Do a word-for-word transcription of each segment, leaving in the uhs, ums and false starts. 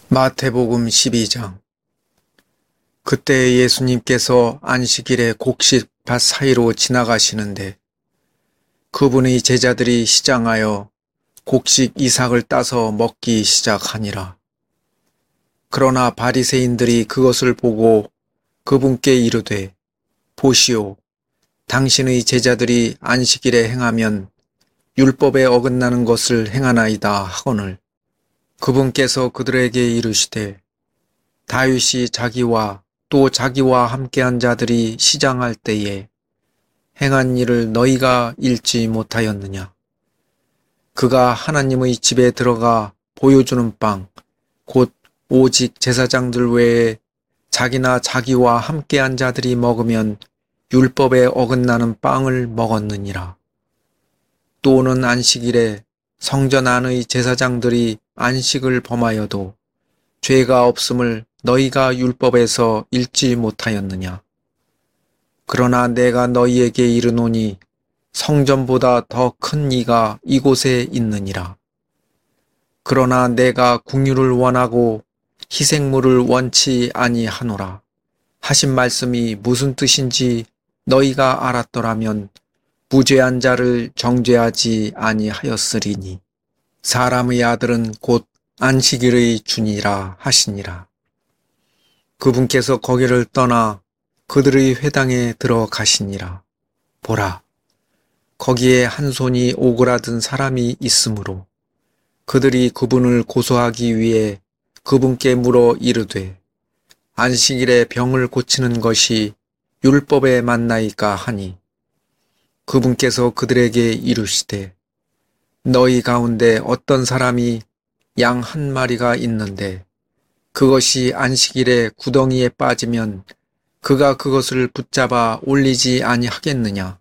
마태복음 십이 장. 그때 예수님께서 안식일에 곡식밭 사이로 지나가시는데 그분의 제자들이 시장하여 곡식 이삭을 따서 먹기 시작하니라. 그러나 바리새인들이 그것을 보고 그분께 이르되, 보시오, 당신의 제자들이 안식일에 행하면 율법에 어긋나는 것을 행하나이다 하거늘. 그분께서 그들에게 이르시되, 다윗이 자기와 또 자기와 함께한 자들이 시장할 때에 행한 일을 너희가 읽지 못하였느냐? 그가 하나님의 집에 들어가 보여주는 빵, 곧 오직 제사장들 외에 자기나 자기와 함께한 자들이 먹으면 율법에 어긋나는 빵을 먹었느니라. 또는 안식일에 성전 안의 제사장들이 안식을 범하여도 죄가 없음을 너희가 율법에서 읽지 못하였느냐? 그러나 내가 너희에게 이르노니 성전보다 더 큰 이가 이곳에 있느니라. 그러나 내가 궁유를 원하고 희생물을 원치 아니하노라 하신 말씀이 무슨 뜻인지 너희가 알았더라면 무죄한 자를 정죄하지 아니하였으리니 사람의 아들은 곧 안식일의 주니라 하시니라. 그분께서 거기를 떠나 그들의 회당에 들어가시니라. 보라, 거기에 한 손이 오그라든 사람이 있으므로 그들이 그분을 고소하기 위해 그분께 물어 이르되, 안식일에 병을 고치는 것이 율법에 맞나이까 하니, 그분께서 그들에게 이르시되, 너희 가운데 어떤 사람이 양 한 마리가 있는데 그것이 안식일에 구덩이에 빠지면 그가 그것을 붙잡아 올리지 아니하겠느냐?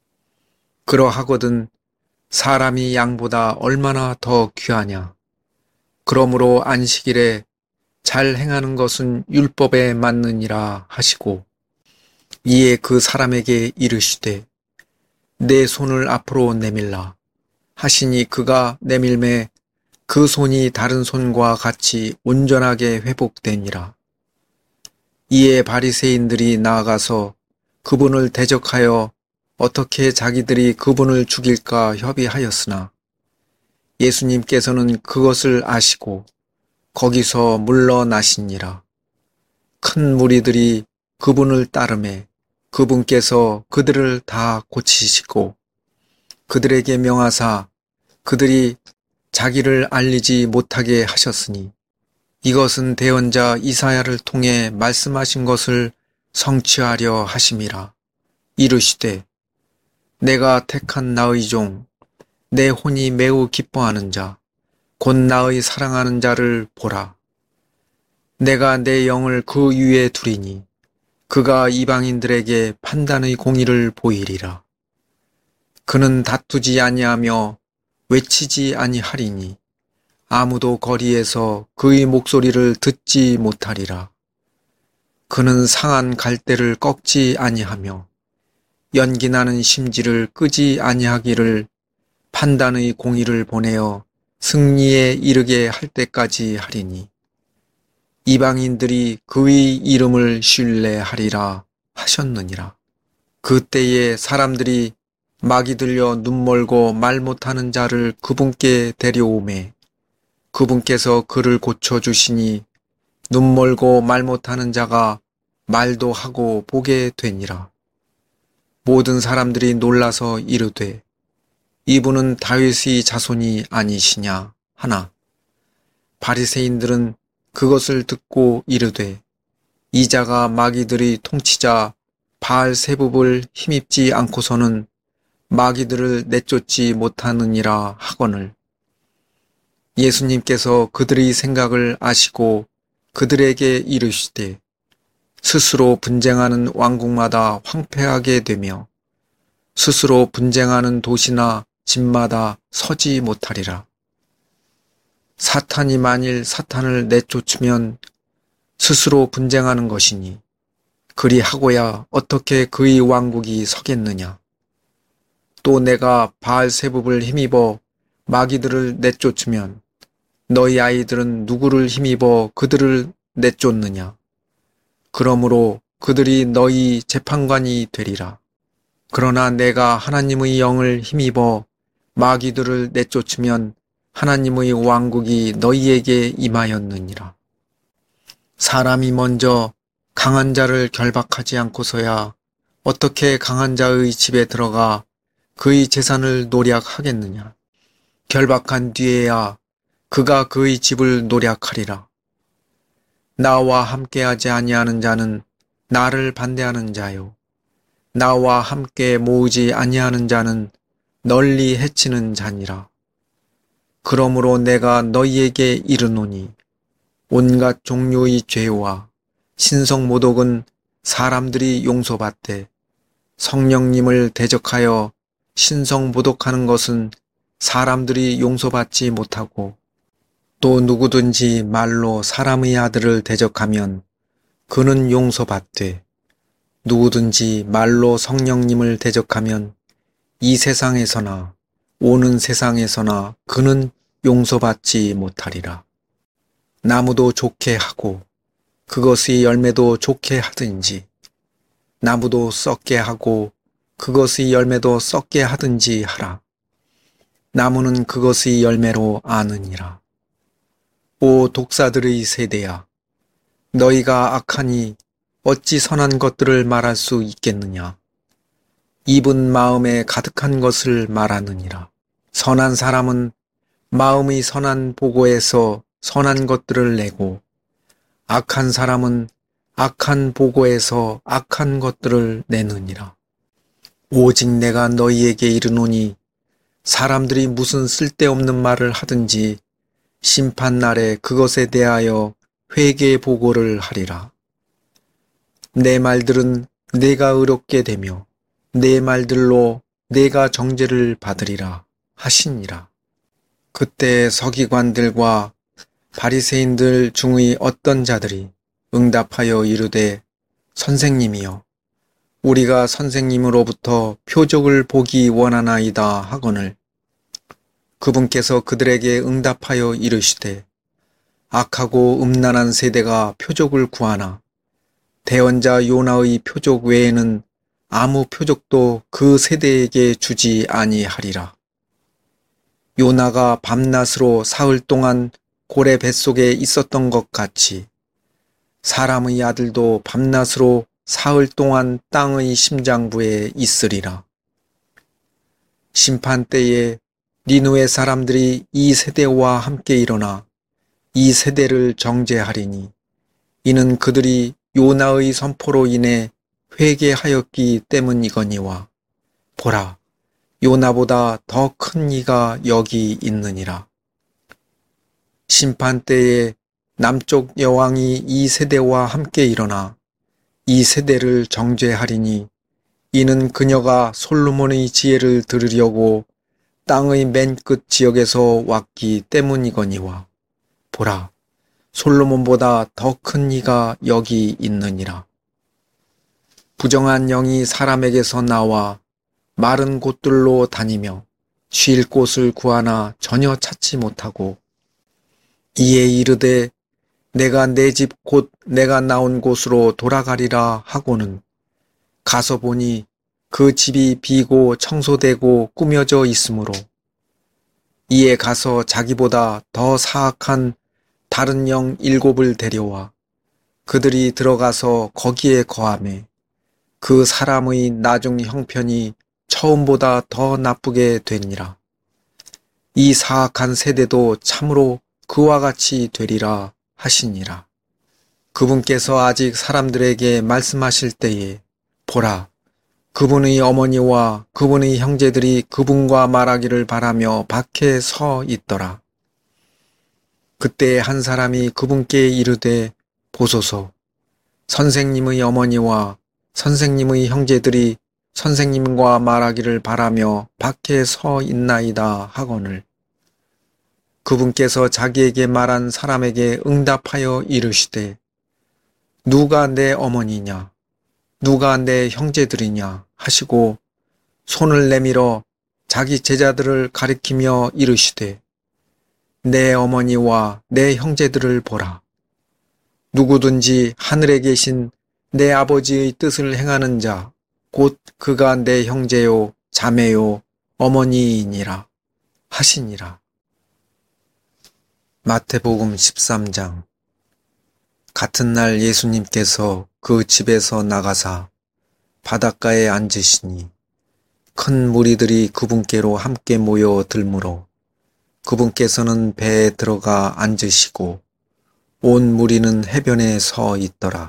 그러하거든 사람이 양보다 얼마나 더 귀하냐? 그러므로 안식일에 잘 행하는 것은 율법에 맞느니라 하시고, 이에 그 사람에게 이르시되, 내 손을 앞으로 내밀라 하시니 그가 내밀매 그 손이 다른 손과 같이 온전하게 회복되니라. 이에 바리새인들이 나아가서 그분을 대적하여 어떻게 자기들이 그분을 죽일까 협의하였으나 예수님께서는 그것을 아시고 거기서 물러나시니라. 큰 무리들이 그분을 따르매 그분께서 그들을 다 고치시고 그들에게 명하사 그들이 자기를 알리지 못하게 하셨으니 이것은 대언자 이사야를 통해 말씀하신 것을 성취하려 하심이라. 이르시되, 내가 택한 나의 종, 내 혼이 매우 기뻐하는 자, 곧 나의 사랑하는 자를 보라. 내가 내 영을 그 위에 두리니 그가 이방인들에게 판단의 공의를 보이리라. 그는 다투지 아니하며 외치지 아니하리니 아무도 거리에서 그의 목소리를 듣지 못하리라. 그는 상한 갈대를 꺾지 아니하며 연기나는 심지를 끄지 아니하기를 판단의 공의를 보내어 승리에 이르게 할 때까지 하리니 이방인들이 그의 이름을 신뢰하리라 하셨느니라. 그때에 사람들이 막이 들려 눈멀고 말 못하는 자를 그분께 데려오매 그분께서 그를 고쳐주시니 눈멀고 말 못하는 자가 말도 하고 보게 되니라. 모든 사람들이 놀라서 이르되, 이분은 다윗의 자손이 아니시냐 하나, 바리새인들은 그것을 듣고 이르되, 이 자가 마귀들의 통치자 바알세붑을 힘입지 않고서는 마귀들을 내쫓지 못하느니라 하거늘. 예수님께서 그들의 생각을 아시고 그들에게 이르시되, 스스로 분쟁하는 왕국마다 황폐하게 되며 스스로 분쟁하는 도시나 집마다 서지 못하리라. 사탄이 만일 사탄을 내쫓으면 스스로 분쟁하는 것이니 그리하고야 어떻게 그의 왕국이 서겠느냐. 또 내가 바알세붑을 힘입어 마귀들을 내쫓으면 너희 아이들은 누구를 힘입어 그들을 내쫓느냐? 그러므로 그들이 너희 재판관이 되리라. 그러나 내가 하나님의 영을 힘입어 마귀들을 내쫓으면 하나님의 왕국이 너희에게 임하였느니라. 사람이 먼저 강한 자를 결박하지 않고서야 어떻게 강한 자의 집에 들어가 그의 재산을 노략하겠느냐. 결박한 뒤에야 그가 그의 집을 노략하리라. 나와 함께하지 아니하는 자는 나를 반대하는 자요. 나와 함께 모으지 아니하는 자는 널리 해치는 자니라. 그러므로 내가 너희에게 이르노니 온갖 종류의 죄와 신성모독은 사람들이 용서받되 성령님을 대적하여 신성모독하는 것은 사람들이 용서받지 못하고 또 누구든지 말로 사람의 아들을 대적하면 그는 용서받되 누구든지 말로 성령님을 대적하면 이 세상에서나 오는 세상에서나 그는 용서받지 못하리라. 나무도 좋게 하고 그것의 열매도 좋게 하든지 나무도 썩게 하고 그것의 열매도 썩게 하든지 하라. 나무는 그것의 열매로 아느니라. 오 독사들의 세대야, 너희가 악하니 어찌 선한 것들을 말할 수 있겠느냐. 입은 마음에 가득한 것을 말하느니라. 선한 사람은 마음의 선한 보고에서 선한 것들을 내고 악한 사람은 악한 보고에서 악한 것들을 내느니라. 오직 내가 너희에게 이르노니 사람들이 무슨 쓸데없는 말을 하든지 심판날에 그것에 대하여 회개 보고를 하리라. 내 말들은 내가 의롭게 되며 내 말들로 내가 정죄를 받으리라 하시니라. 그때 서기관들과 바리새인들 중의 어떤 자들이 응답하여 이르되 선생님이여, 우리가 선생님으로부터 표적을 보기 원하나이다 하거늘 그분께서 그들에게 응답하여 이르시되 악하고 음란한 세대가 표적을 구하나 대언자 요나의 표적 외에는 아무 표적도 그 세대에게 주지 아니하리라. 요나가 밤낮으로 사흘 동안 고래 뱃속에 있었던 것 같이 사람의 아들도 밤낮으로 사흘 동안 땅의 심장부에 있으리라. 심판 때에 니느웨 사람들이 이 세대와 함께 일어나 이 세대를 정죄하리니 이는 그들이 요나의 선포로 인해 회개하였기 때문이거니와 보라, 요나보다 더 큰 이가 여기 있느니라. 심판 때에 남쪽 여왕이 이 세대와 함께 일어나 이 세대를 정죄하리니 이는 그녀가 솔로몬의 지혜를 들으려고 땅의 맨 끝 지역에서 왔기 때문이거니와 보라, 솔로몬보다 더 큰 이가 여기 있느니라. 부정한 영이 사람에게서 나와 마른 곳들로 다니며 쉴 곳을 구하나 전혀 찾지 못하고 이에 이르되 내가 내 집 곧 내가 나온 곳으로 돌아가리라 하고는 가서 보니 그 집이 비고 청소되고 꾸며져 있으므로 이에 가서 자기보다 더 사악한 다른 영 일곱을 데려와 그들이 들어가서 거기에 거하매 그 사람의 나중 형편이 처음보다 더 나쁘게 되니라. 이 사악한 세대도 참으로 그와 같이 되리라 하시니라. 그분께서 아직 사람들에게 말씀하실 때에 보라, 그분의 어머니와 그분의 형제들이 그분과 말하기를 바라며 밖에 서 있더라. 그때 한 사람이 그분께 이르되 보소서, 선생님의 어머니와 선생님의 형제들이 선생님과 말하기를 바라며 밖에 서 있나이다 하거늘 그분께서 자기에게 말한 사람에게 응답하여 이르시되 누가 내 어머니냐 누가 내 형제들이냐 하시고 손을 내밀어 자기 제자들을 가리키며 이르시되 내 어머니와 내 형제들을 보라. 누구든지 하늘에 계신 내 아버지의 뜻을 행하는 자, 곧 그가 내 형제요, 자매요, 어머니이니라 하시니라. 마태복음 십삼 장. 같은 날 예수님께서 그 집에서 나가사 바닷가에 앉으시니 큰 무리들이 그분께로 함께 모여 들므로 그분께서는 배에 들어가 앉으시고 온 무리는 해변에 서 있더라.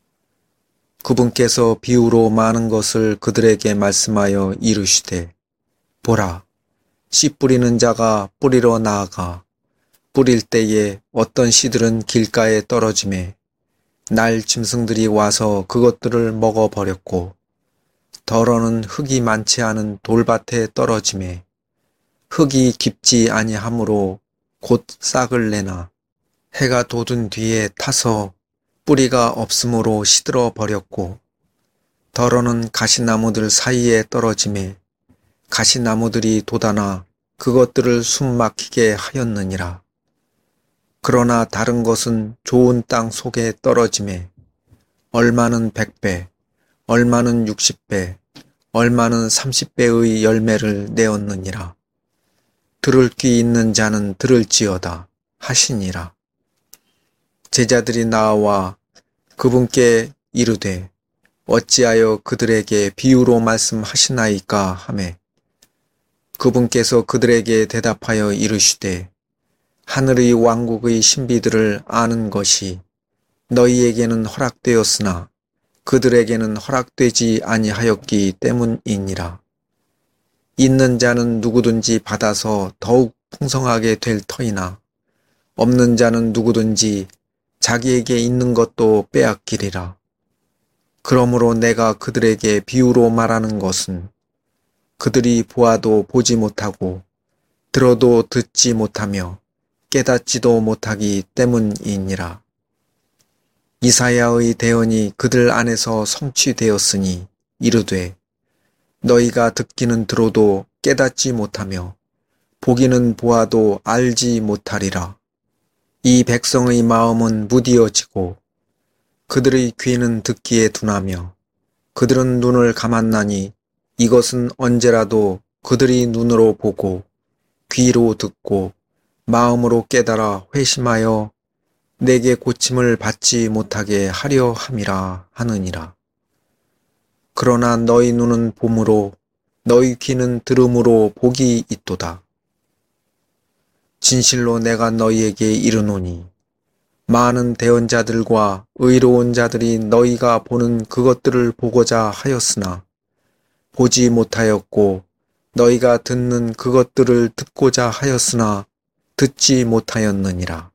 그분께서 비유로 많은 것을 그들에게 말씀하여 이르시되, 보라, 씨 뿌리는 자가 뿌리러 나아가 뿌릴 때에 어떤 씨들은 길가에 떨어지매 날 짐승들이 와서 그것들을 먹어버렸고, 덜어는 흙이 많지 않은 돌밭에 떨어지매 흙이 깊지 아니하므로 곧 싹을 내나 해가 돋은 뒤에 타서 뿌리가 없으므로 시들어 버렸고, 덜어는 가시나무들 사이에 떨어지매 가시나무들이 돋아나 그것들을 숨 막히게 하였느니라. 그러나 다른 것은 좋은 땅 속에 떨어지매 얼마는 백 배, 얼마는 육십 배, 얼마는 삼십 배의 열매를 내었느니라. 들을 귀 있는 자는 들을지어다 하시니라. 제자들이 나와 그분께 이르되, 어찌하여 그들에게 비유로 말씀하시나이까 하매, 그분께서 그들에게 대답하여 이르시되, 하늘의 왕국의 신비들을 아는 것이 너희에게는 허락되었으나 그들에게는 허락되지 아니하였기 때문이니라. 있는 자는 누구든지 받아서 더욱 풍성하게 될 터이나 없는 자는 누구든지 자기에게 있는 것도 빼앗기리라. 그러므로 내가 그들에게 비유로 말하는 것은 그들이 보아도 보지 못하고 들어도 듣지 못하며 깨닫지도 못하기 때문이니라. 이사야의 대언이 그들 안에서 성취되었으니 이르되, 너희가 듣기는 들어도 깨닫지 못하며 보기는 보아도 알지 못하리라. 이 백성의 마음은 무디어지고 그들의 귀는 듣기에 둔하며 그들은 눈을 감았나니 이것은 언제라도 그들이 눈으로 보고 귀로 듣고 마음으로 깨달아 회심하여 내게 고침을 받지 못하게 하려 함이라 하느니라. 그러나 너희 눈은 봄으로 너희 귀는 들음으로 복이 있도다. 진실로 내가 너희에게 이르노니 많은 대언자들과 의로운 자들이 너희가 보는 그것들을 보고자 하였으나 보지 못하였고, 너희가 듣는 그것들을 듣고자 하였으나 듣지 못하였느니라.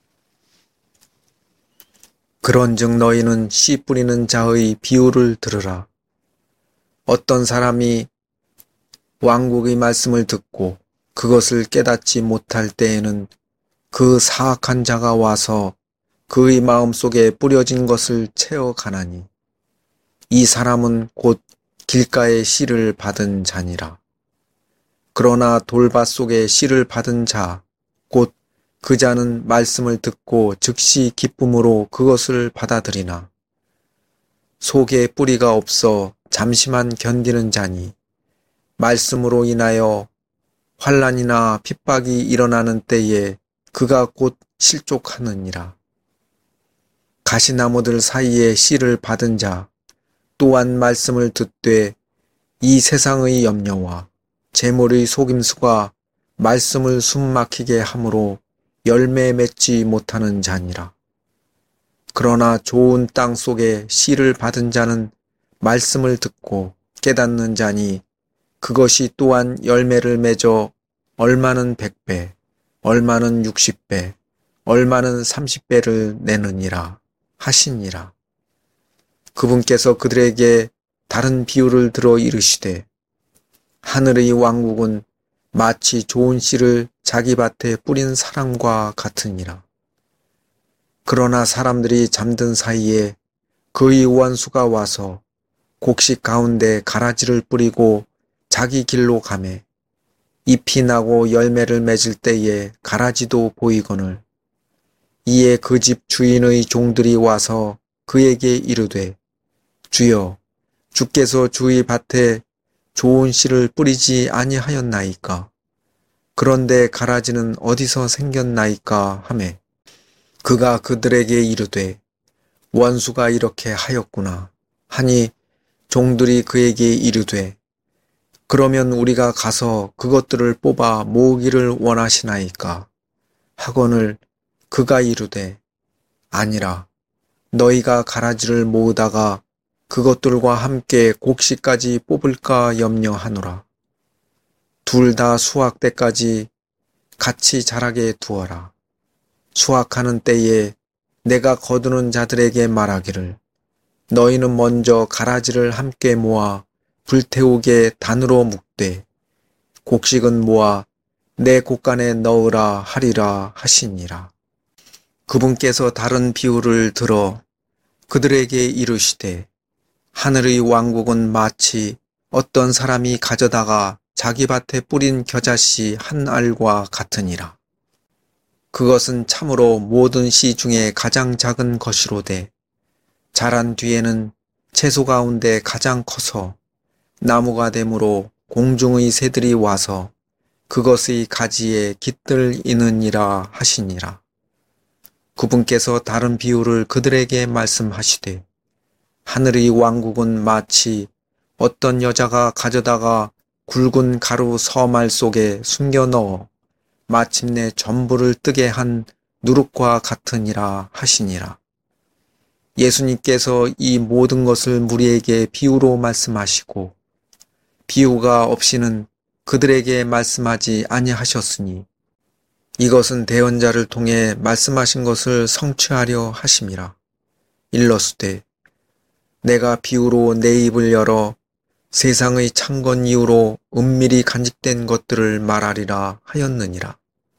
그런즉 너희는 씨 뿌리는 자의 비유를 들으라. 어떤 사람이 왕국의 말씀을 듣고 그것을 깨닫지 못할 때에는 그 사악한 자가 와서 그의 마음속에 뿌려진 것을 채워가나니 이 사람은 곧 길가에 씨를 받은 자니라. 그러나 돌밭 속에 씨를 받은 자, 곧 그 자는 말씀을 듣고 즉시 기쁨으로 그것을 받아들이나 속에 뿌리가 없어 잠시만 견디는 자니 말씀으로 인하여 환난이나 핍박이 일어나는 때에 그가 곧 실족하느니라. 가시나무들 사이에 씨를 받은 자 또한 말씀을 듣되 이 세상의 염려와 재물의 속임수가 말씀을 숨막히게 함으로 열매 맺지 못하는 자니라. 그러나 좋은 땅 속에 씨를 받은 자는 말씀을 듣고 깨닫는 자니 그것이 또한 열매를 맺어 얼마는 백 배, 얼마는 육십 배, 얼마는 삼십 배를 내느니라 하시니라. 그분께서 그들에게 다른 비유를 들어 이르시되, 하늘의 왕국은 마치 좋은 씨를 자기 밭에 뿌린 사람과 같으니라. 그러나 사람들이 잠든 사이에 그의 원수가 와서 곡식 가운데 가라지를 뿌리고 자기 길로 가매 잎이 나고 열매를 맺을 때에 가라지도 보이거늘 이에 그 집 주인의 종들이 와서 그에게 이르되 주여 주께서 주의 밭에 좋은 씨를 뿌리지 아니하였나이까 그런데 가라지는 어디서 생겼나이까 하매 그가 그들에게 이르되 원수가 이렇게 하였구나 하니 종들이 그에게 이르되 그러면 우리가 가서 그것들을 뽑아 모으기를 원하시나이까 하거늘 그가 이르되 아니라 너희가 가라지를 모으다가 그것들과 함께 곡식까지 뽑을까 염려하노라. 둘 다 수확 때까지 같이 자라게 두어라. 수확하는 때에 내가 거두는 자들에게 말하기를 너희는 먼저 가라지를 함께 모아 불태우게 단으로 묶되 곡식은 모아 내 곡간에 넣으라 하리라 하시니라. 그분께서 다른 비유를 들어 그들에게 이르시되 하늘의 왕국은 마치 어떤 사람이 가져다가 자기 밭에 뿌린 겨자씨 한 알과 같으니라. 그것은 참으로 모든 씨 중에 가장 작은 것이로되 자란 뒤에는 채소 가운데 가장 커서 나무가 되므로 공중의 새들이 와서 그것의 가지에 깃들 이느니라 하시니라. 그분께서 다른 비유를 그들에게 말씀하시되 하늘의 왕국은 마치 어떤 여자가 가져다가 굵은 가루 서말 속에 숨겨 넣어 마침내 전부를 뜨게 한 누룩과 같으니라 하시니라. 예수님께서 이 모든 것을 무리에게 비유로 말씀하시고 비유가 없이는 그들에게 말씀하지 아니하셨으니 이것은 대언자를 통해 말씀하신 것을 성취하려 하심이라. 일러스되 내가 비유로 내 입을 열어 세상의 창건 이후로 은밀히 간직된 것들을 말하리라 하였느니라.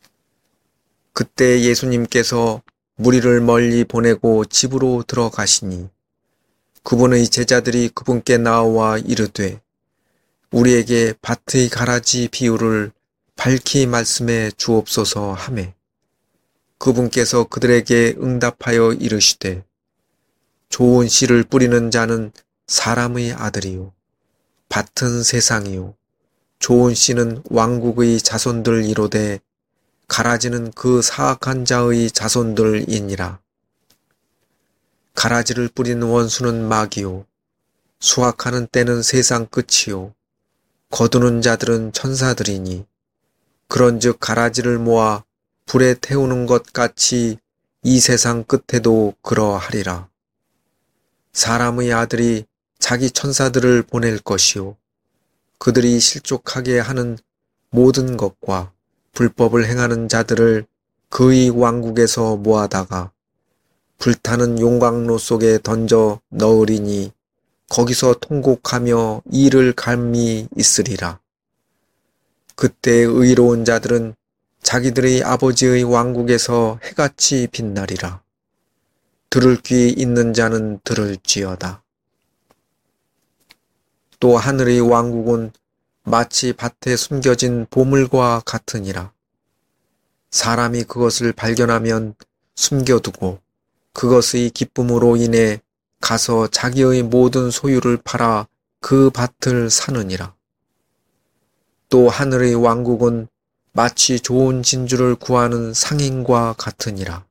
그때 예수님께서 무리를 멀리 보내고 집으로 들어가시니 그분의 제자들이 그분께 나와 이르되 우리에게 밭의 가라지 비유를 밝히 말씀해 주옵소서 하매 그분께서 그들에게 응답하여 이르시되 좋은 씨를 뿌리는 자는 사람의 아들이요 밭은 세상이요 좋은 씨는 왕국의 자손들이로되 가라지는 그 사악한 자의 자손들이니라. 가라지를 뿌리는 원수는 마귀요 수확하는 때는 세상 끝이요 거두는 자들은 천사들이니 그런즉 가라지를 모아 불에 태우는 것 같이 이 세상 끝에도 그러하리라. 사람의 아들이 자기 천사들을 보낼 것이요 그들이 실족하게 하는 모든 것과 불법을 행하는 자들을 그의 왕국에서 모아다가 불타는 용광로 속에 던져 넣으리니 거기서 통곡하며 이를 갈미 있으리라. 그때 의로운 자들은 자기들의 아버지의 왕국에서 해같이 빛나리라. 들을 귀 있는 자는 들을지어다. 또 하늘의 왕국은 마치 밭에 숨겨진 보물과 같으니라. 사람이 그것을 발견하면 숨겨두고 그것의 기쁨으로 인해 가서 자기의 모든 소유를 팔아 그 밭을 사느니라. 또 하늘의 왕국은 마치 좋은 진주를 구하는 상인과 같으니라.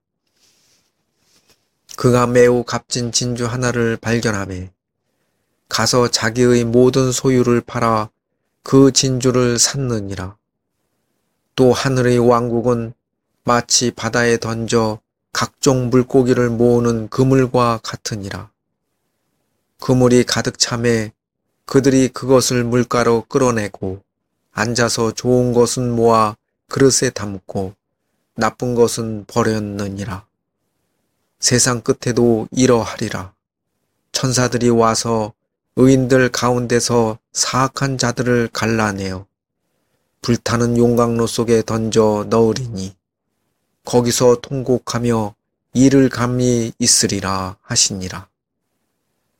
그가 매우 값진 진주 하나를 발견하매 가서 자기의 모든 소유를 팔아 그 진주를 샀느니라. 또 하늘의 왕국은 마치 바다에 던져 각종 물고기를 모으는 그물과 같으니라. 그물이 가득 차매 그들이 그것을 물가로 끌어내고 앉아서 좋은 것은 모아 그릇에 담고 나쁜 것은 버렸느니라. 세상 끝에도 이러하리라. 천사들이 와서 의인들 가운데서 사악한 자들을 갈라내어 불타는 용광로 속에 던져 넣으리니 거기서 통곡하며 이를 감히 있으리라 하시니라.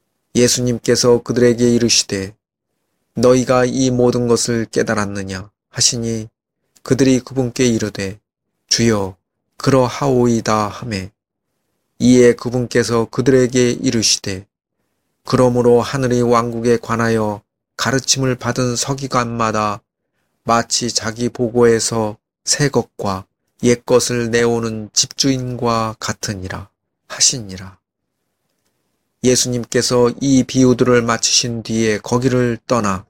예수님께서 그들에게 이르시되 너희가 이 모든 것을 깨달았느냐? 하시니 그들이 그분께 이르되 주여 그러하오이다 하매 이에 그분께서 그들에게 이르시되 그러므로 하늘의 왕국에 관하여 가르침을 받은 서기관마다 마치 자기 보고에서 새 것과 옛 것을 내오는 집주인과 같으니라 하시니라. 예수님께서 이 비유들을 마치신 뒤에 거기를 떠나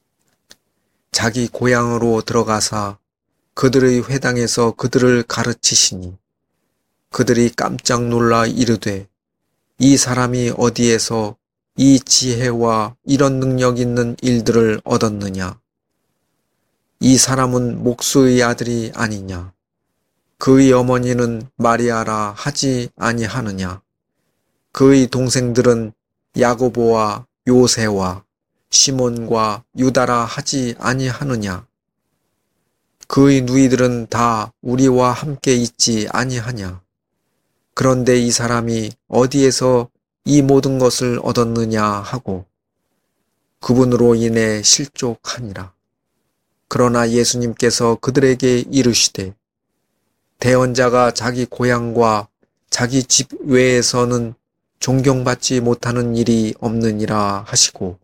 자기 고향으로 들어가사 그들의 회당에서 그들을 가르치시니 그들이 깜짝 놀라 이르되 이 사람이 어디에서 이 지혜와 이런 능력 있는 일들을 얻었느냐? 이 사람은 목수의 아들이 아니냐? 그의 어머니는 마리아라 하지 아니하느냐? 그의 동생들은 야고보와 요새와 시몬과 유다라 하지 아니하느냐? 그의 누이들은 다 우리와 함께 있지 아니하냐? 그런데 이 사람이 어디에서 이 모든 것을 얻었느냐 하고 그분으로 인해 실족하니라. 그러나 예수님께서 그들에게 이르시되 대언자가 자기 고향과 자기 집 외에서는 존경받지 못하는 일이 없느니라 하시고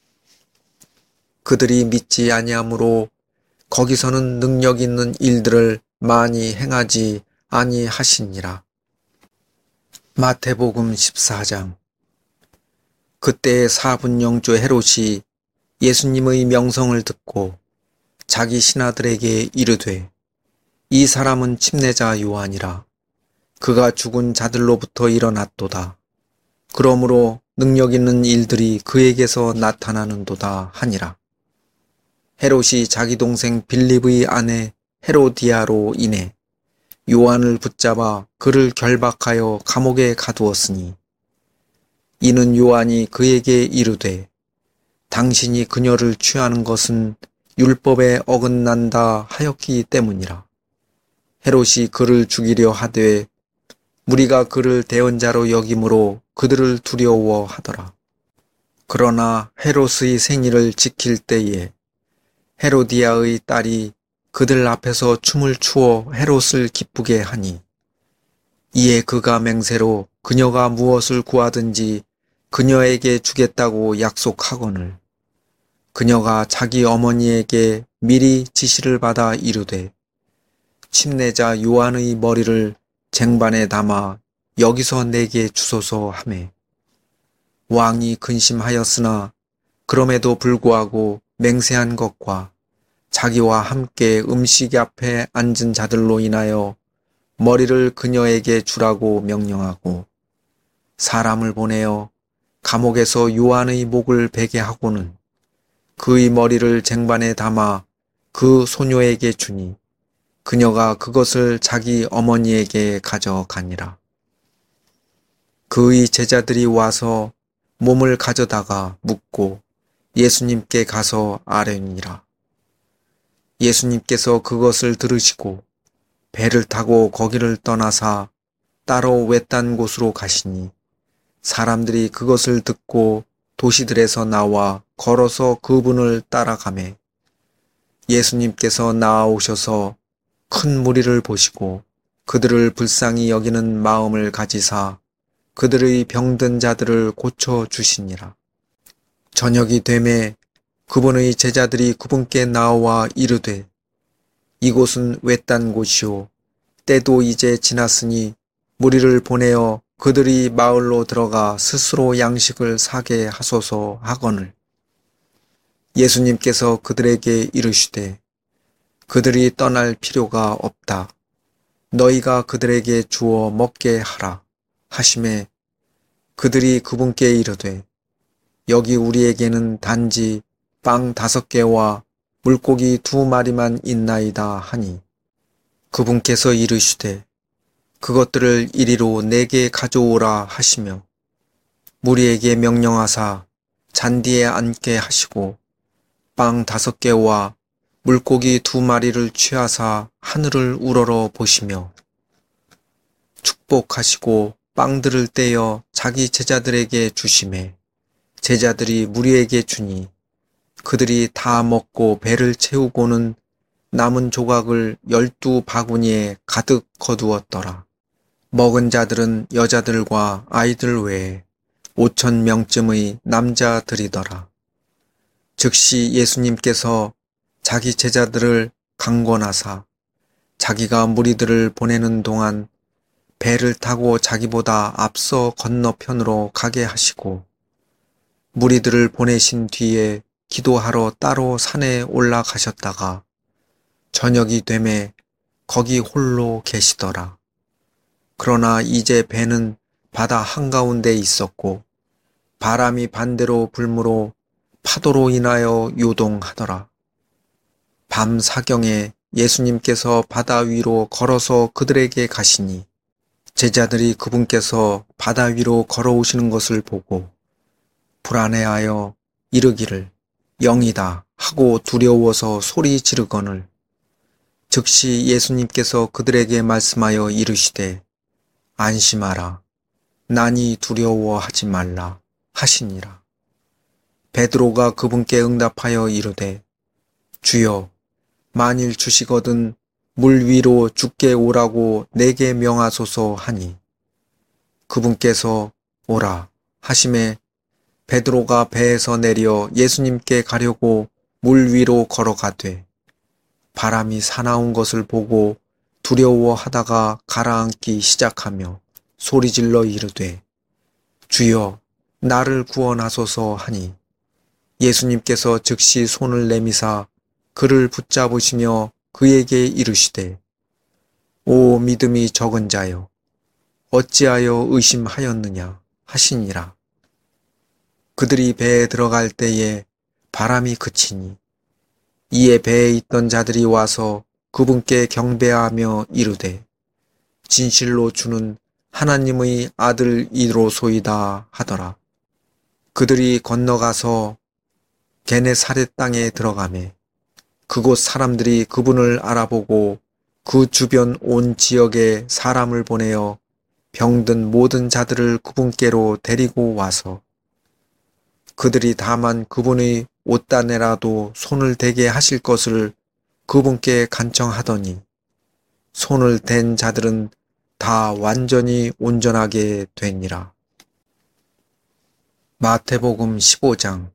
그들이 믿지 아니하므로 거기서는 능력 있는 일들을 많이 행하지 아니하시니라. 마태복음 십사 장. 그때 사분영주 헤롯이 예수님의 명성을 듣고 자기 신하들에게 이르되 이 사람은 침례자 요한이라. 그가 죽은 자들로부터 일어났도다. 그러므로 능력 있는 일들이 그에게서 나타나는도다 하니라. 헤롯이 자기 동생 빌립의 아내 헤로디아로 인해 요한을 붙잡아 그를 결박하여 감옥에 가두었으니 이는 요한이 그에게 이르되 당신이 그녀를 취하는 것은 율법에 어긋난다 하였기 때문이라. 헤롯이 그를 죽이려 하되 무리가 그를 대언자로 여김으로 그들을 두려워하더라. 그러나 헤롯의 생일을 지킬 때에 헤로디아의 딸이 그들 앞에서 춤을 추어 헤롯을 기쁘게 하니 이에 그가 맹세로 그녀가 무엇을 구하든지 그녀에게 주겠다고 약속하거늘 그녀가 자기 어머니에게 미리 지시를 받아 이르되 침례자 요한의 머리를 쟁반에 담아 여기서 내게 주소서 하매 왕이 근심하였으나 그럼에도 불구하고 맹세한 것과 자기와 함께 음식 앞에 앉은 자들로 인하여 머리를 그녀에게 주라고 명령하고 사람을 보내어 감옥에서 요한의 목을 베게 하고는 그의 머리를 쟁반에 담아 그 소녀에게 주니 그녀가 그것을 자기 어머니에게 가져가니라. 그의 제자들이 와서 몸을 가져다가 묻고 예수님께 가서 아뢰니라. 예수님께서 그것을 들으시고 배를 타고 거기를 떠나사 따로 외딴 곳으로 가시니 사람들이 그것을 듣고 도시들에서 나와 걸어서 그분을 따라가매 예수님께서 나아오셔서 큰 무리를 보시고 그들을 불쌍히 여기는 마음을 가지사 그들의 병든 자들을 고쳐주시니라. 저녁이 되매 그분의 제자들이 그분께 나와 이르되 이곳은 외딴 곳이요 때도 이제 지났으니 무리를 보내어 그들이 마을로 들어가 스스로 양식을 사게 하소서 하거늘 예수님께서 그들에게 이르시되 그들이 떠날 필요가 없다. 너희가 그들에게 주어 먹게 하라 하시매 그들이 그분께 이르되 여기 우리에게는 단지 빵 다섯 개와 물고기 두 마리만 있나이다 하니 그분께서 이르시되 그것들을 이리로 내게 가져오라 하시며 무리에게 명령하사 잔디에 앉게 하시고 빵 다섯 개와 물고기 두 마리를 취하사 하늘을 우러러 보시며 축복하시고 빵들을 떼어 자기 제자들에게 주시매 제자들이 무리에게 주니 그들이 다 먹고 배를 채우고는 남은 조각을 열두 바구니에 가득 거두었더라. 먹은 자들은 여자들과 아이들 외에 오천 명쯤의 남자들이더라. 즉시 예수님께서 자기 제자들을 강권하사 자기가 무리들을 보내는 동안 배를 타고 자기보다 앞서 건너편으로 가게 하시고 무리들을 보내신 뒤에 기도하러 따로 산에 올라가셨다가 저녁이 되매 거기 홀로 계시더라. 그러나 이제 배는 바다 한가운데 있었고 바람이 반대로 불므로 파도로 인하여 요동하더라. 밤 사경에 예수님께서 바다 위로 걸어서 그들에게 가시니 제자들이 그분께서 바다 위로 걸어오시는 것을 보고 불안해하여 이르기를 영이다 하고 두려워서 소리 지르거늘 즉시 예수님께서 그들에게 말씀하여 이르시되 안심하라 나니 두려워하지 말라 하시니라. 베드로가 그분께 응답하여 이르되 주여 만일 주시거든 물 위로 죽게 오라고 내게 명하소서 하니 그분께서 오라 하심에 베드로가 배에서 내려 예수님께 가려고 물 위로 걸어가되 바람이 사나운 것을 보고 두려워하다가 가라앉기 시작하며 소리질러 이르되 주여 나를 구원하소서 하니 예수님께서 즉시 손을 내미사 그를 붙잡으시며 그에게 이르시되 오 믿음이 적은 자여 어찌하여 의심하였느냐 하시니라. 그들이 배에 들어갈 때에 바람이 그치니 이에 배에 있던 자들이 와서 그분께 경배하며 이르되 진실로 주는 하나님의 아들이로소이다 하더라. 그들이 건너가서 게네사렛 땅에 들어가매 그곳 사람들이 그분을 알아보고 그 주변 온 지역에 사람을 보내어 병든 모든 자들을 그분께로 데리고 와서 그들이 다만 그분의 옷단에라도 손을 대게 하실 것을 그분께 간청하더니 손을 댄 자들은 다 완전히 온전하게 되니라. 마태복음 십오 장.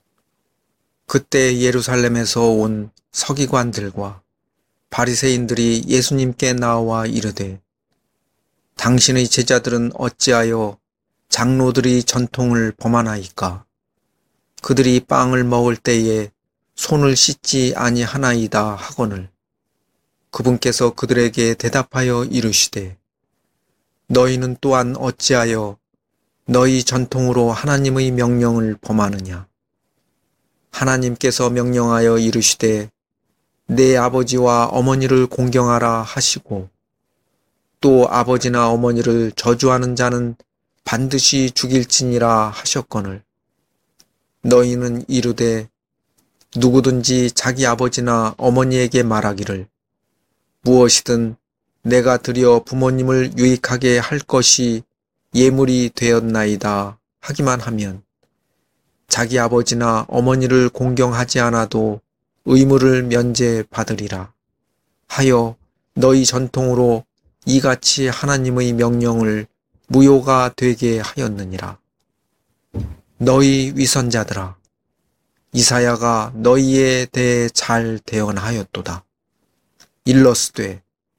그때 예루살렘에서 온 서기관들과 바리새인들이 예수님께 나와 이르되 당신의 제자들은 어찌하여 장로들이 전통을 범하나이까? 그들이 빵을 먹을 때에 손을 씻지 아니하나이다 하거늘 그분께서 그들에게 대답하여 이르시되 너희는 또한 어찌하여 너희 전통으로 하나님의 명령을 범하느냐? 하나님께서 명령하여 이르시되 내 아버지와 어머니를 공경하라 하시고 또 아버지나 어머니를 저주하는 자는 반드시 죽일지니라 하셨거늘 너희는 이르되 누구든지 자기 아버지나 어머니에게 말하기를 무엇이든 내가 드려 부모님을 유익하게 할 것이 예물이 되었나이다 하기만 하면 자기 아버지나 어머니를 공경하지 않아도 의무를 면제받으리라 하여 너희 전통으로 이같이 하나님의 명령을 무효가 되게 하였느니라. 너희 위선자들아 이사야가 너희에 대해 잘 대언하였도다. 일러스되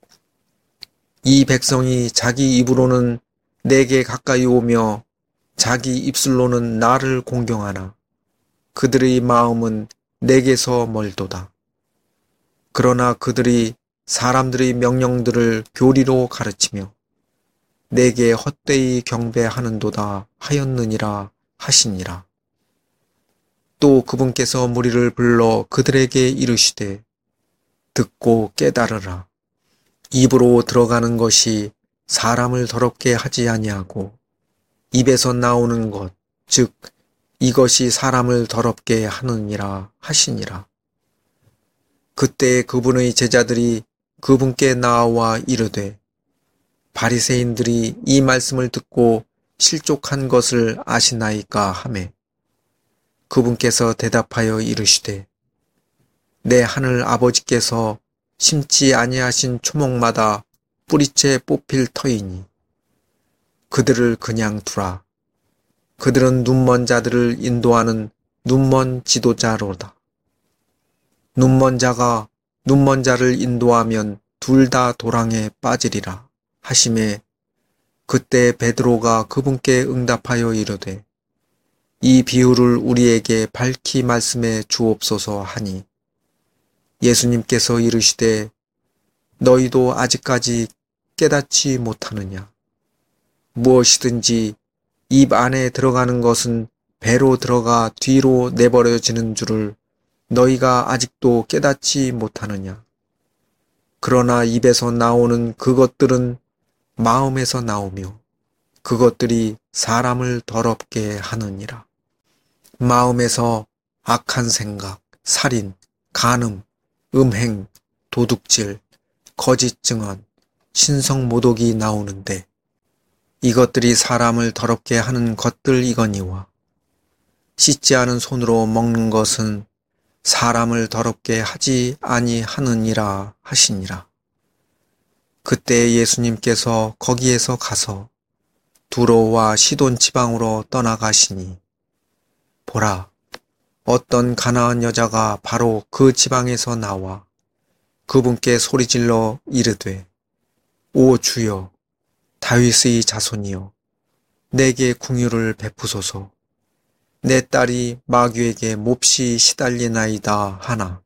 이 백성이 자기 입으로는 내게 가까이 오며 자기 입술로는 나를 공경하나 그들의 마음은 내게서 멀도다. 그러나 그들이 사람들의 명령들을 교리로 가르치며 내게 헛되이 경배하는도다 하였느니라 하시니라. 또 그분께서 무리를 불러 그들에게 이르시되 듣고 깨달으라. 입으로 들어가는 것이 사람을 더럽게 하지 아니하고 입에서 나오는 것, 즉 이것이 사람을 더럽게 하느니라 하시니라. 그때 그분의 제자들이 그분께 나와 이르되 바리새인들이 이 말씀을 듣고 실족한 것을 아시나이까 하매 그분께서 대답하여 이르시되 내 하늘 아버지께서 심지 아니하신 초목마다 뿌리째 뽑힐 터이니 그들을 그냥 두라. 그들은 눈먼 자들을 인도하는 눈먼 지도자로다. 눈먼 자가 눈먼 자를 인도하면 둘 다 도랑에 빠지리라 하심에 그때 베드로가 그분께 응답하여 이르되 이 비유를 우리에게 밝히 말씀해 주옵소서 하니 예수님께서 이르시되 너희도 아직까지 깨닫지 못하느냐. 무엇이든지 입 안에 들어가는 것은 배로 들어가 뒤로 내버려지는 줄을 너희가 아직도 깨닫지 못하느냐. 그러나 입에서 나오는 그것들은 마음에서 나오며 그것들이 사람을 더럽게 하느니라. 마음에서 악한 생각, 살인, 간음, 음행, 도둑질, 거짓 증언, 신성 모독이 나오는데 이것들이 사람을 더럽게 하는 것들이거니와 씻지 않은 손으로 먹는 것은 사람을 더럽게 하지 아니하느니라 하시니라. 그때 예수님께서 거기에서 가서 두로와 시돈 지방으로 떠나가시니 보라, 어떤 가나안 여자가 바로 그 지방에서 나와 그분께 소리질러 이르되 오 주여, 다윗의 자손이여, 내게 궁유를 베푸소서. 내 딸이 마귀에게 몹시 시달리나이다 하나.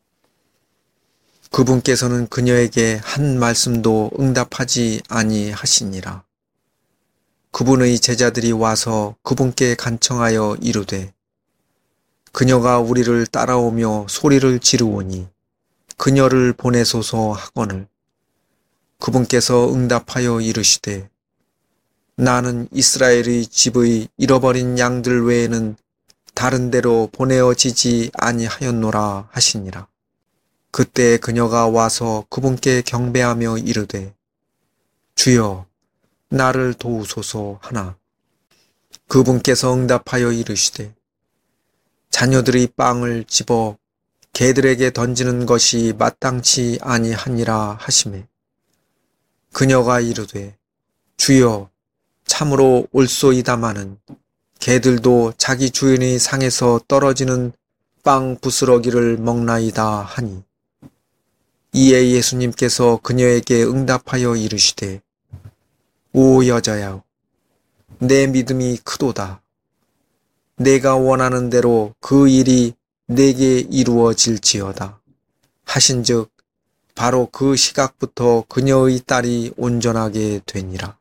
그분께서는 그녀에게 한 말씀도 응답하지 아니하시니라. 그분의 제자들이 와서 그분께 간청하여 이르되 그녀가 우리를 따라오며 소리를 지르오니 그녀를 보내소서 하거늘 그분께서 응답하여 이르시되 나는 이스라엘의 집의 잃어버린 양들 외에는 다른 데로 보내어지지 아니하였노라 하시니라. 그때 그녀가 와서 그분께 경배하며 이르되 주여, 나를 도우소서 하나. 그분께서 응답하여 이르시되 자녀들이 빵을 집어 개들에게 던지는 것이 마땅치 아니하니라 하시매 그녀가 이르되 주여, 참으로 옳소이다마는 개들도 자기 주인의 상에서 떨어지는 빵 부스러기를 먹나이다 하니 이에 예수님께서 그녀에게 응답하여 이르시되 오 여자야, 내 믿음이 크도다. 내가 원하는 대로 그 일이 내게 이루어질지어다 하신즉 바로 그 시각부터 그녀의 딸이 온전하게 되니라.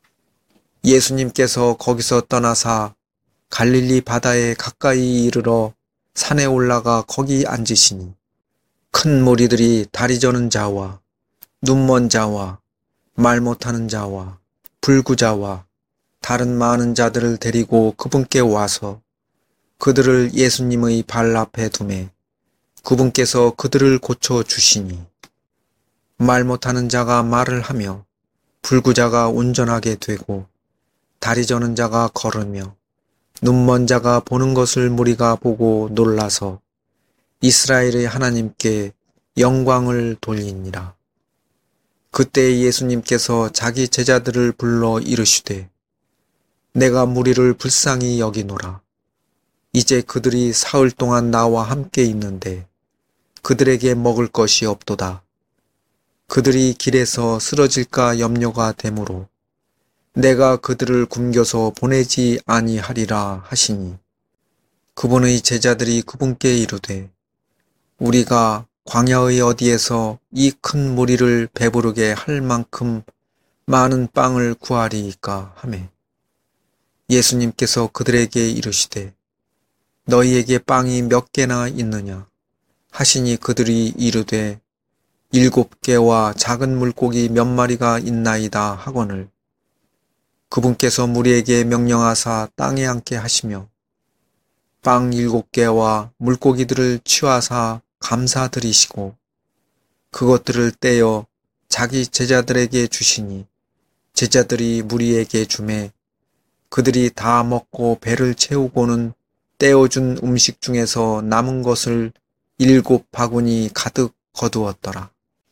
예수님께서 거기서 떠나사 갈릴리 바다에 가까이 이르러 산에 올라가 거기 앉으시니 큰 무리들이 다리 저는 자와 눈먼 자와 말 못하는 자와 불구자와 다른 많은 자들을 데리고 그분께 와서 그들을 예수님의 발 앞에 두매 그분께서 그들을 고쳐 주시니 말 못하는 자가 말을 하며 불구자가 온전하게 되고 다리 저는 자가 걸으며 눈먼 자가 보는 것을 무리가 보고 놀라서 이스라엘의 하나님께 영광을 돌리니라. 그때 예수님께서 자기 제자들을 불러 이르시되 내가 무리를 불쌍히 여기노라. 이제 그들이 사흘 동안 나와 함께 있는데 그들에게 먹을 것이 없도다. 그들이 길에서 쓰러질까 염려가 되므로 내가 그들을 굶겨서 보내지 아니하리라 하시니 그분의 제자들이 그분께 이르되 우리가 광야의 어디에서 이 큰 무리를 배부르게 할 만큼 많은 빵을 구하리이까 하매 예수님께서 그들에게 이르시되 너희에게 빵이 몇 개나 있느냐 하시니 그들이 이르되 일곱 개와 작은 물고기 몇 마리가 있나이다 하거늘 그분께서 무리에게 명령하사 땅에 앉게 하시며 빵 일곱 개와 물고기들을 취하사 감사드리시고 그것들을 떼어 자기 제자들에게 주시니 제자들이 무리에게 주매 그들이 다 먹고 배를 채우고는 떼어준 음식 중에서 남은 것을 일곱 바구니 가득 거두었더라.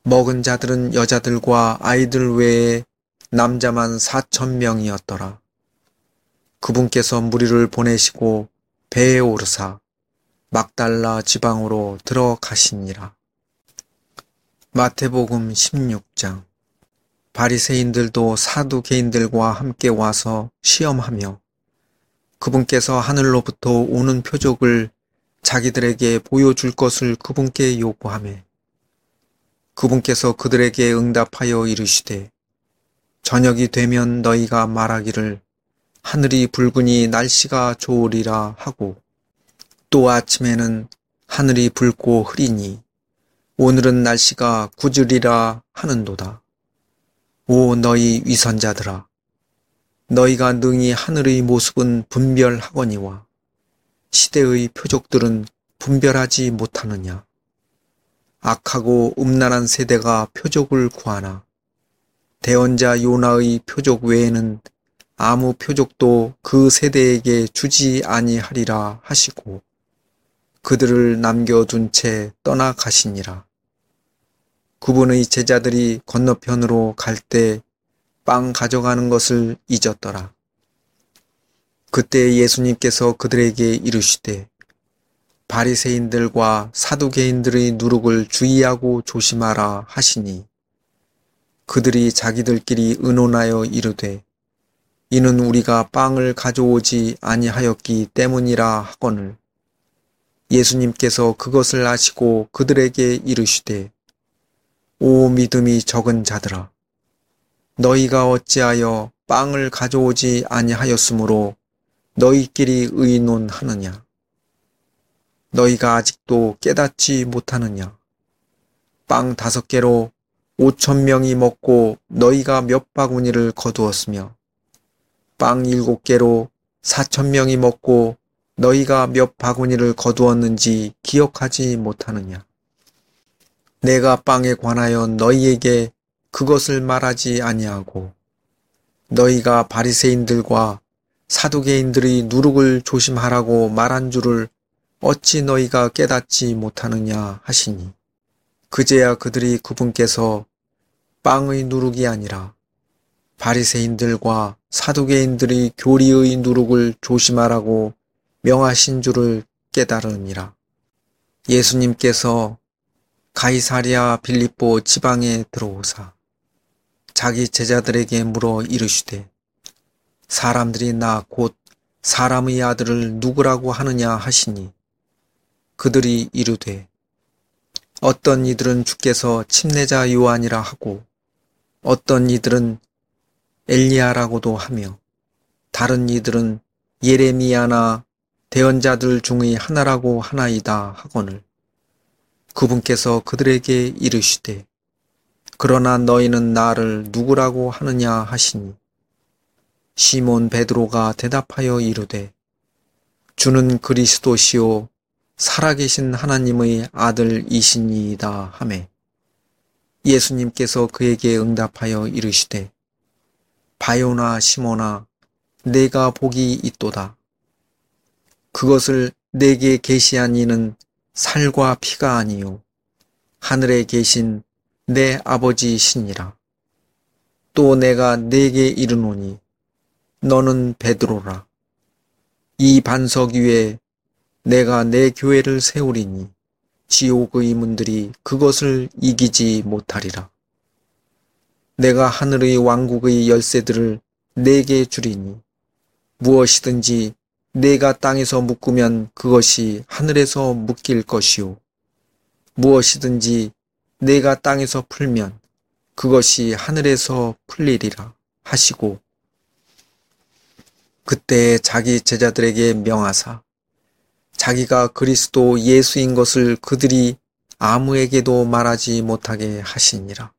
먹은 자들은 여자들과 아이들 외에 남자만 사천 명이었더라. 그분께서 무리를 보내시고 배에 오르사 막달라 지방으로 들어가시니라. 마태복음 십육 장. 바리새인들도 사두개인들과 함께 와서 시험하며 그분께서 하늘로부터 오는 표적을 자기들에게 보여줄 것을 그분께 요구하매 그분께서 그들에게 응답하여 이르시되 저녁이 되면 너희가 말하기를 하늘이 붉으니 날씨가 좋으리라 하고 또 아침에는 하늘이 붉고 흐리니 오늘은 날씨가 구으리라 하는도다. 오 너희 위선자들아 너희가 능히 하늘의 모습은 분별하거니와 시대의 표적들은 분별하지 못하느냐. 악하고 음란한 세대가 표적을 구하나 대언자 요나의 표적 외에는 아무 표적도 그 세대에게 주지 아니하리라 하시고 그들을 남겨둔 채 떠나가시니라. 그분의 제자들이 건너편으로 갈 때 빵 가져가는 것을 잊었더라. 그때 예수님께서 그들에게 이르시되 바리새인들과 사두개인들의 누룩을 주의하고 조심하라 하시니 그들이 자기들끼리 의논하여 이르되 이는 우리가 빵을 가져오지 아니하였기 때문이라 하거늘 예수님께서 그것을 아시고 그들에게 이르시되 오 믿음이 적은 자들아 너희가 어찌하여 빵을 가져오지 아니하였으므로 너희끼리 의논하느냐. 너희가 아직도 깨닫지 못하느냐. 빵 다섯 개로 오천 명이 먹고 너희가 몇 바구니를 거두었으며 빵 일곱 개로 사천 명이 먹고 너희가 몇 바구니를 거두었는지 기억하지 못하느냐. 내가 빵에 관하여 너희에게 그것을 말하지 아니하고 너희가 바리새인들과 사두개인들의 누룩을 조심하라고 말한 줄을 어찌 너희가 깨닫지 못하느냐 하시니 그제야 그들이 그분께서 빵의 누룩이 아니라 바리새인들과 사두개인들의 교리의 누룩을 조심하라고 명하신 줄을 깨달으니라. 예수님께서 가이사랴 빌립보 지방에 들어오사 자기 제자들에게 물어 이르시되 사람들이 나 곧 사람의 아들을 누구라고 하느냐 하시니 그들이 이르되 어떤 이들은 주께서 침례자 요한이라 하고 어떤 이들은 엘리야라고도 하며 다른 이들은 예레미야나 대언자들 중의 하나라고 하나이다 하거늘 그분께서 그들에게 이르시되 그러나 너희는 나를 누구라고 하느냐 하시니 시몬 베드로가 대답하여 이르되 주는 그리스도시요 살아계신 하나님의 아들이시니이다 하매 예수님께서 그에게 응답하여 이르시되 바요나 시몬아 내가 복이 있도다. 그것을 내게 계시한 이는 살과 피가 아니요 하늘에 계신 내 아버지시니라. 또 내가 네게 이르노니 너는 베드로라. 이 반석 위에 내가 내 교회를 세우리니 지옥의 문들이 그것을 이기지 못하리라. 내가 하늘의 왕국의 열쇠들을 네게 주리니 무엇이든지 내가 땅에서 묶으면 그것이 하늘에서 묶일 것이요 무엇이든지 내가 땅에서 풀면 그것이 하늘에서 풀리리라 하시고 그때 자기 제자들에게 명하사 자기가 그리스도 예수인 것을 그들이 아무에게도 말하지 못하게 하시니라.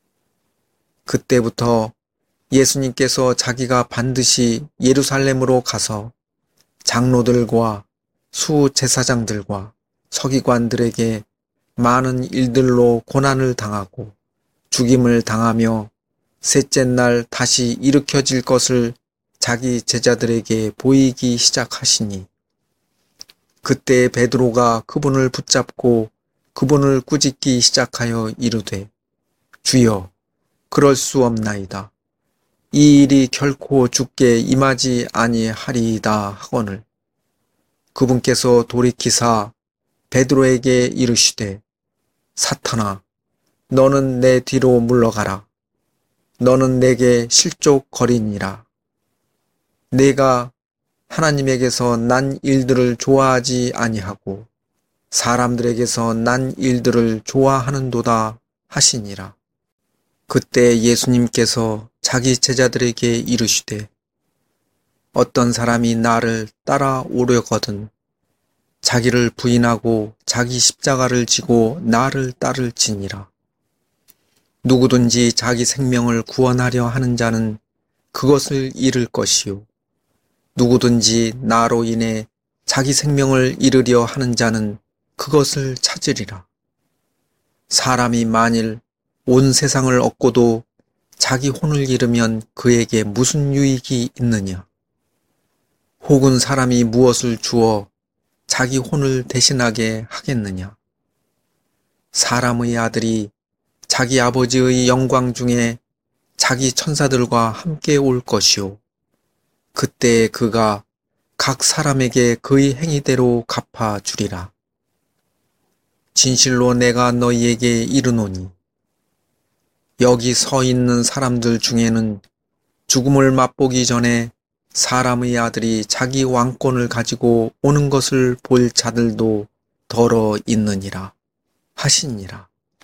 그때부터 예수님께서 자기가 반드시 예루살렘으로 가서 장로들과 수제사장들과 서기관들에게 많은 일들로 고난을 당하고 죽임을 당하며 셋째 날 다시 일으켜질 것을 자기 제자들에게 보이기 시작하시니 그때 베드로가 그분을 붙잡고 그분을 꾸짖기 시작하여 이르되 주여, 그럴 수 없나이다. 이 일이 결코 주께 임하지 아니하리이다 하거늘 그분께서 돌이키사 베드로에게 이르시되 사탄아, 너는 내 뒤로 물러가라. 너는 내게 실족거리니라. 내가 하나님에게서 난 일들을 좋아하지 아니하고 사람들에게서 난 일들을 좋아하는도다 하시니라. 그때 예수님께서 자기 제자들에게 이르시되 어떤 사람이 나를 따라오려거든 자기를 부인하고 자기 십자가를 지고 나를 따를지니라. 누구든지 자기 생명을 구원하려 하는 자는 그것을 잃을 것이요 누구든지 나로 인해 자기 생명을 잃으려 하는 자는 그것을 찾으리라. 사람이 만일 온 세상을 얻고도 자기 혼을 잃으면 그에게 무슨 유익이 있느냐? 혹은 사람이 무엇을 주어 자기 혼을 대신하게 하겠느냐? 사람의 아들이 자기 아버지의 영광 중에 자기 천사들과 함께 올 것이요. 그때 그가 각 사람에게 그의 행위대로 갚아 주리라. 진실로 내가 너희에게 이르노니 여기 서 있는 사람들 중에는 죽음을 맛보기 전에 사람의 아들이 자기 왕권을 가지고 오는 것을 볼 자들도 더러 있느니라 하시니라.